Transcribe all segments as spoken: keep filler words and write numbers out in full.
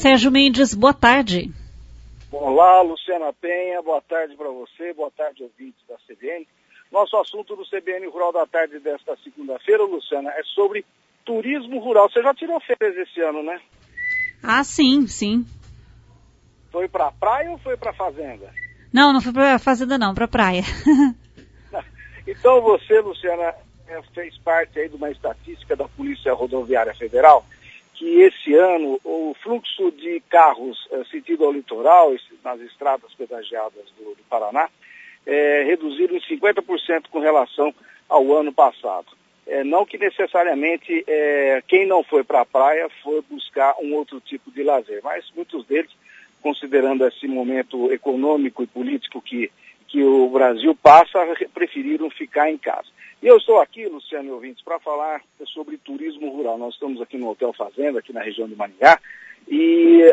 Sérgio Mendes, boa tarde. Olá, Luciana Penha, boa tarde para você, boa tarde, ouvintes da C B N. Nosso assunto do C B N Rural da Tarde desta segunda-feira, Luciana, é sobre turismo rural. Você já tirou férias esse ano, né? Ah, sim, sim. Foi para a praia ou foi para a fazenda? Não, não fui para a fazenda não, para a praia. Então você, Luciana, fez parte aí de uma estatística da Polícia Rodoviária Federal, que esse ano o fluxo de carros eh, sentido ao litoral, nas estradas pedagiadas do, do Paraná, eh, reduziram em cinquenta por cento com relação ao ano passado. Eh, não que necessariamente eh, quem não foi para a praia foi buscar um outro tipo de lazer, mas muitos deles, considerando esse momento econômico e político que, que o Brasil passa, preferiram ficar em casa. E eu estou aqui, Luciano e ouvintes, para falar sobre turismo rural. Nós estamos aqui no Hotel Fazenda, aqui na região de Maringá, e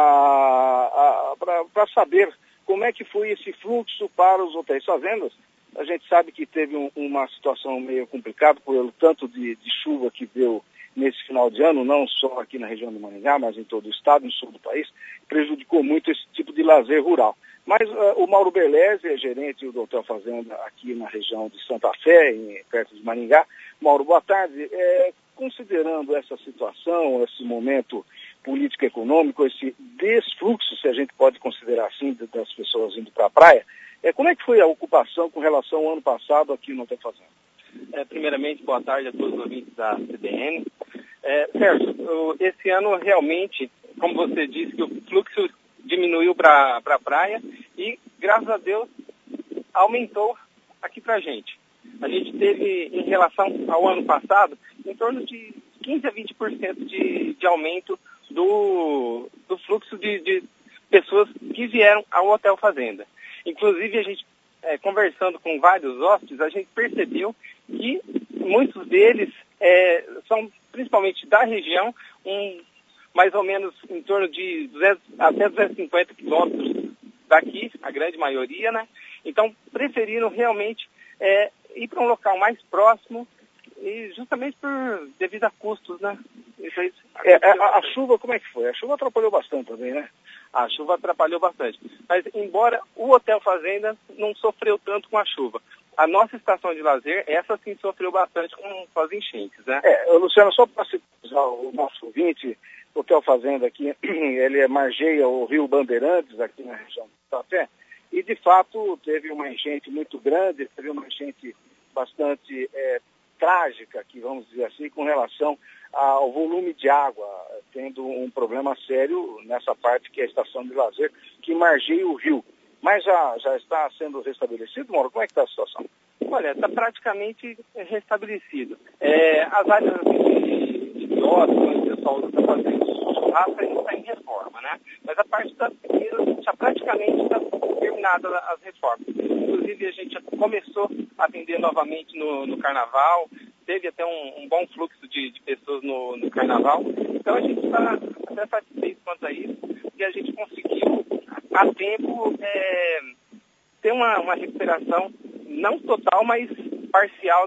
para saber como é que foi esse fluxo para os hotéis fazendas. A gente sabe que teve um, uma situação meio complicada pelo tanto de, de chuva que deu nesse final de ano, não só aqui na região de Maringá, mas em todo o estado, no sul do país, prejudicou muito esse tipo de lazer rural. Mas uh, o Mauro Berlese é gerente do Hotel Fazenda aqui na região de Santa Fé, em, perto de Maringá. Mauro, boa tarde. É, considerando essa situação, esse momento político-econômico, esse desfluxo, se a gente pode considerar assim, das pessoas indo para a praia, é, como é que foi a ocupação com relação ao ano passado aqui no Hotel Fazenda? É, primeiramente, boa tarde a todos os ouvintes da C B N. É, Sérgio, esse ano realmente, como você disse, que o fluxo diminuiu para a pra praia e, graças a Deus, aumentou aqui para a gente. A gente teve, em relação ao ano passado, em torno de quinze a vinte por cento de, de aumento do, do fluxo de, de pessoas que vieram ao Hotel Fazenda. Inclusive, a gente, é, conversando com vários hóspedes, a gente percebeu que muitos deles é, são principalmente da região, um, mais ou menos em torno de duzentos até duzentos e cinquenta quilômetros daqui, a grande maioria, né? Então, preferiram realmente é, ir para um local mais próximo e justamente por devido a custos, né? Isso aí. É, a, a chuva, como é que foi? A chuva atrapalhou bastante também, né? A chuva atrapalhou bastante. Mas, embora o Hotel Fazenda não sofreu tanto com a chuva, a nossa estação de lazer, essa sim sofreu bastante com, com as enchentes, né? É, Luciano, só para situar o nosso ouvinte, o Hotel Fazenda aqui, ele margeia o Rio Bandeirantes, aqui na região do Santa Fé, e de fato teve uma enchente muito grande, teve uma enchente bastante é, trágica, aqui, vamos dizer assim, com relação ao volume de água, tendo um problema sério nessa parte que é a estação de lazer, que margeia o rio. Mas já, já está sendo restabelecido, Mauro? Como é que está a situação? Olha, está praticamente restabelecido. É, as áreas de, de quiosque, onde o pessoal está fazendo churrasco, ainda está em reforma, né? Mas a parte das piscinas já praticamente está terminada as reformas. Inclusive, a gente já começou a atender novamente no, no Carnaval, teve até um, um bom fluxo de, de pessoas no, no Carnaval. Então, a gente está até satisfeito quanto a isso, e a gente conseguiu, a tempo, é, ter uma, uma recuperação não total, mas parcial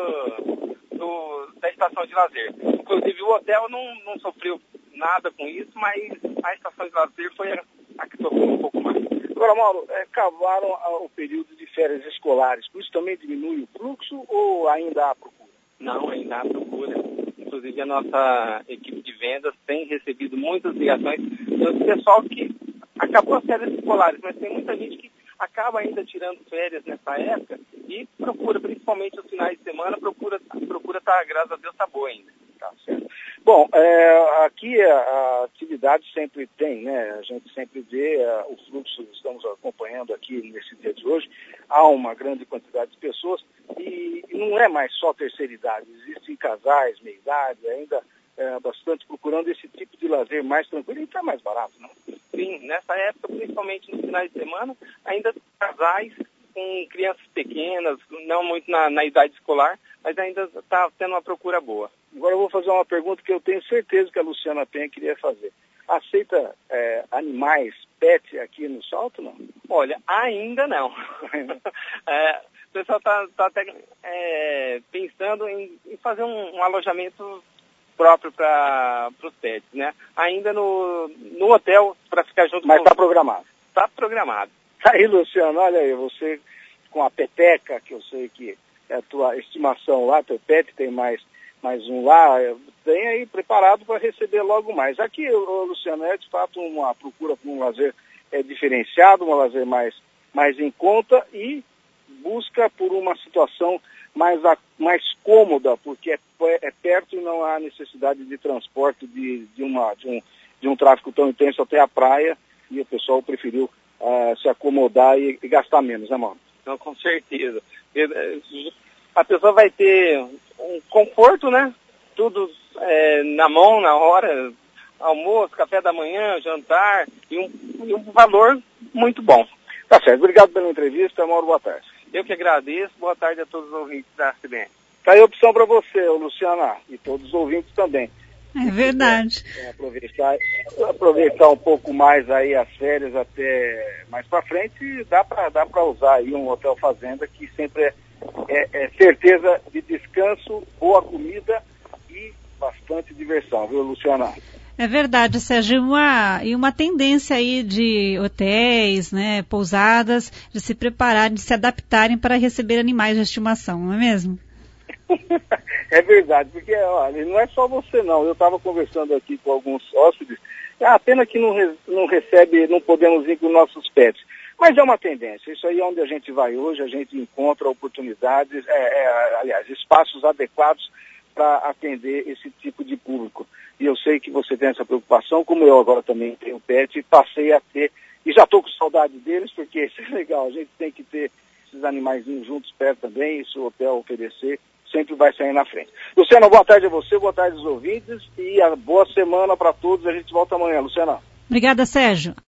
do, do, da estação de lazer. Inclusive, o hotel não, não sofreu nada com isso, mas a estação de lazer foi a, a que sofreu um pouco mais. Agora, Mauro, é, acabaram o período de férias escolares, por isso também diminui o fluxo ou ainda há procura? Não, ainda há procura. Inclusive, a nossa equipe de vendas tem recebido muitas ligações do pessoal que acabou as férias escolares, mas tem muita gente que acaba ainda tirando férias nessa época e procura, principalmente os finais de semana, procura procura tá, graças a Deus, está boa ainda. Tá certo. Bom, é, aqui a, a atividade sempre tem, né? A gente sempre vê é, o fluxo, estamos acompanhando aqui nesse dia de hoje, há uma grande quantidade de pessoas e, e não é mais só terceira idade, existem casais, meia idade, ainda é, bastante procurando esse tipo de lazer mais tranquilo e está mais barato, não? Sim, nessa época, principalmente nos finais de semana, ainda casais com crianças pequenas, não muito na, na idade escolar, mas ainda está tendo uma procura boa. Agora eu vou fazer uma pergunta que eu tenho certeza que a Luciana Penha queria fazer. Aceita é, animais, pet aqui no Salto, não? Olha, ainda não. é, o pessoal está tá até é, pensando em, em fazer um, um alojamento próprio para os pets, né? Ainda no, no hotel, para ficar junto Mas com... está programado. Está programado. Aí, Luciano, olha aí, você com a peteca, que eu sei que é a tua estimação lá, teu pet tem mais, mais um lá, tem aí preparado para receber logo mais. Aqui, Luciano, é de fato uma procura por um lazer é, diferenciado, um lazer mais, mais em conta e busca por uma situação mais, a, mais cômoda, porque é, é perto e não há necessidade de transporte de, de, uma, de, um, de um tráfego tão intenso até a praia, e o pessoal preferiu uh, se acomodar e, e gastar menos, né, mano? Não, com certeza. A pessoa vai ter um conforto, né? Tudo é, na mão, na hora, almoço, café da manhã, jantar, e um, e um valor muito bom. Tá certo. Obrigado pela entrevista, Mauro. Boa tarde. Eu que agradeço. Boa tarde a todos os ouvintes da C B N. Tá aí a opção para você, Luciana, e todos os ouvintes também. É verdade. É, aproveitar, aproveitar um pouco mais aí as férias até mais para frente, dá para dá para usar aí um hotel fazenda que sempre é, é, é certeza de descanso, boa comida e bastante diversão, viu, Luciana? É verdade, Sérgio, e uma, e uma tendência aí de hotéis, né, pousadas, de se prepararem, de se adaptarem para receber animais de estimação, não é mesmo? É verdade, porque olha, não é só você não, eu estava conversando aqui com alguns hóspedes, é a pena que não, re, não recebe, não podemos ir com nossos pets, mas é uma tendência, isso aí é onde a gente vai hoje, a gente encontra oportunidades, é, é, aliás, espaços adequados para atender esse tipo de público, e eu sei que você tem essa preocupação, como eu agora também tenho pet, e passei a ter, e já estou com saudade deles, porque isso é legal, a gente tem que ter esses animaizinhos juntos perto também, e se o hotel oferecer, sempre vai sair na frente. Luciana, boa tarde a você, boa tarde aos ouvintes e a boa semana para todos. A gente volta amanhã, Luciana. Obrigada, Sérgio.